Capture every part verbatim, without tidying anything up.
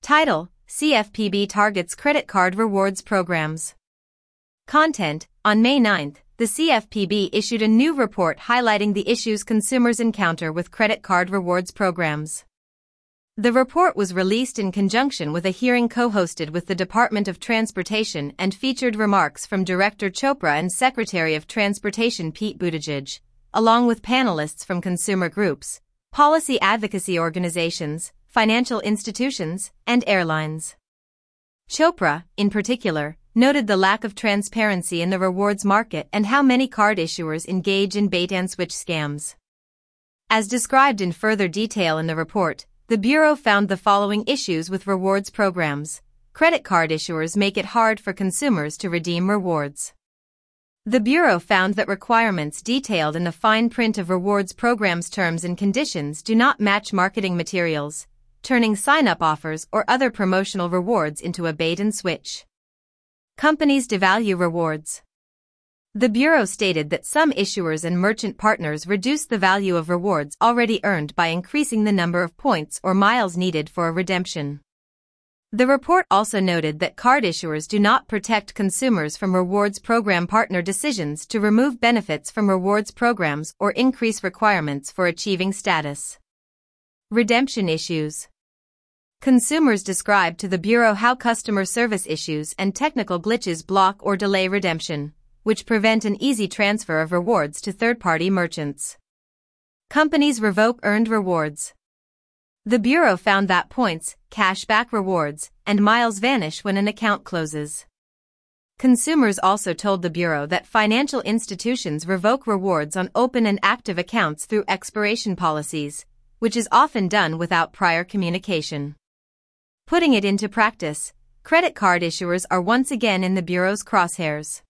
Title: C F P B targets credit card rewards programs. Content: On May ninth, the C F P B issued a new report highlighting the issues consumers encounter with credit card rewards programs. The report was released in conjunction with a hearing co-hosted with the Department of Transportation and featured remarks from Director Chopra and Secretary of Transportation Pete Buttigieg, along with panelists from consumer groups, policy advocacy organizations, financial institutions, and airlines. Chopra, in particular, noted the lack of transparency in the rewards market and how many card issuers engage in bait-and-switch scams. As described in further detail in the report, the Bureau found the following issues with rewards programs. Credit card issuers make it hard for consumers to redeem rewards. The Bureau found that requirements detailed in the fine print of rewards programs' terms and conditions do not match marketing materials, turning sign-up offers or other promotional rewards into a bait-and-switch. Companies devalue rewards. The Bureau stated that some issuers and merchant partners reduce the value of rewards already earned by increasing the number of points or miles needed for a redemption. The report also noted that card issuers do not protect consumers from rewards program partner decisions to remove benefits from rewards programs or increase requirements for achieving status. Redemption issues. Consumers described to the Bureau how customer service issues and technical glitches block or delay redemption, which prevent an easy transfer of rewards to third-party merchants. Companies revoke earned rewards. The Bureau found that points, cashback rewards, and miles vanish when an account closes. Consumers also told the Bureau that financial institutions revoke rewards on open and active accounts through expiration policies, which is often done without prior communication. Putting it into practice, credit card issuers are once again in the Bureau's crosshairs.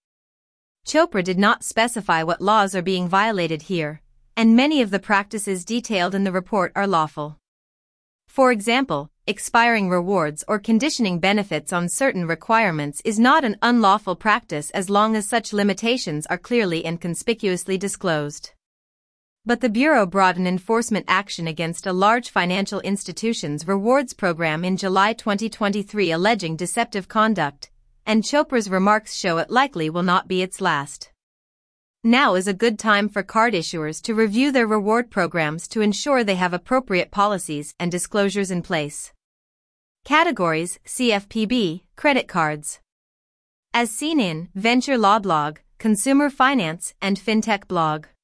Chopra did not specify what laws are being violated here, and many of the practices detailed in the report are lawful. For example, expiring rewards or conditioning benefits on certain requirements is not an unlawful practice as long as such limitations are clearly and conspicuously disclosed. But the Bureau brought an enforcement action against a large financial institution's rewards program in July twenty twenty-three alleging deceptive conduct, and Chopra's remarks show it likely will not be its last. Now is a good time for card issuers to review their reward programs to ensure they have appropriate policies and disclosures in place. Categories: C F P B, credit cards. As seen in Venture Law Blog, Consumer Finance, and FinTech Blog.